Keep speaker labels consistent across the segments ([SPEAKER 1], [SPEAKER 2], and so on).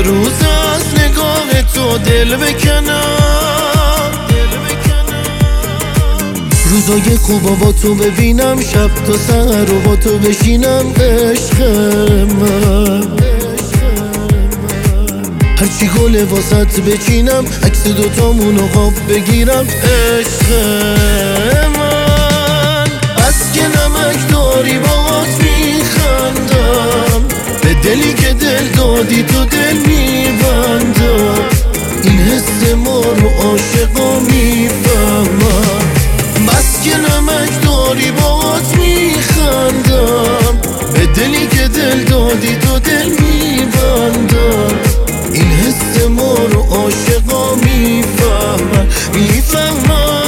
[SPEAKER 1] روز از نگاه تو دل بکنم، روزای خوبا با تو ببینم، شب تا سحر رو با تو بشینم. عشق من هرچی گل واسط بچینم، عکس دوتامونو خواب بگیرم. عشق من از که نمک داری باهات میخندم، به دلی که دل دادی تو دل میبندم. این حس ما رو عاشقا میفهمم، بس که نمک داری باهات میخندم، به دلی که دل دادی تو دل میبندم. این حس ما رو عاشقا میفهمن، میفهمن.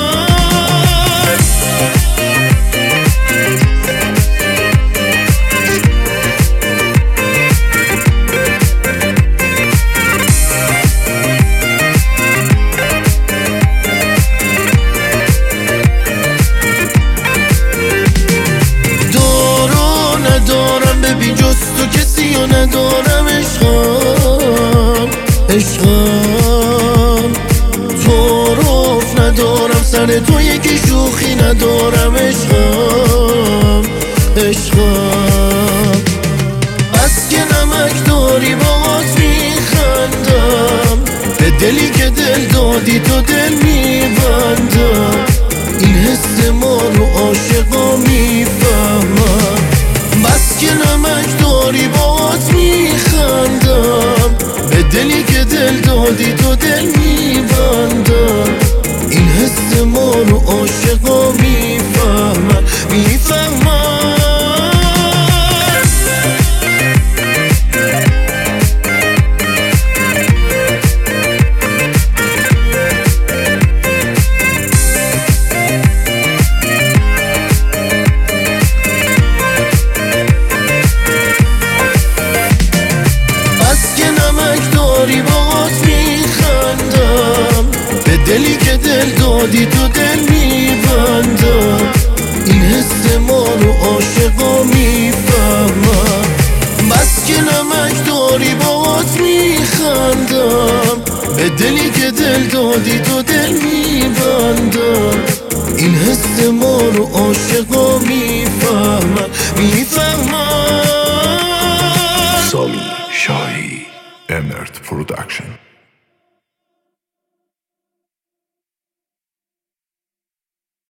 [SPEAKER 1] دارو ندارم ببین جز تو کسی و ندارم. عشقم تعارف ندارم، سر تو یکی شوخی ندارم. عشقم بس که نمک داری باهات میخندم، به دلی که دل دادی تو دل میبندم. این حس ما رو عاشقا میفهمم، بس که نمک داری باهات میخندم، به دلی که دل دادی تو دل میبندم. این حس ما رو عاشقا میفهمن، میفهمن. دلی که دل دادی تو دل میبندم. این حس ما رو عاشقا میفهمم، بس که نمک داری باهات میخندم، به دلی که دل دادی تو دل میبندم. این حس ما رو عاشقا میفهمن، میفهمن.
[SPEAKER 2] سامی شاهی، امرت پرودکشن.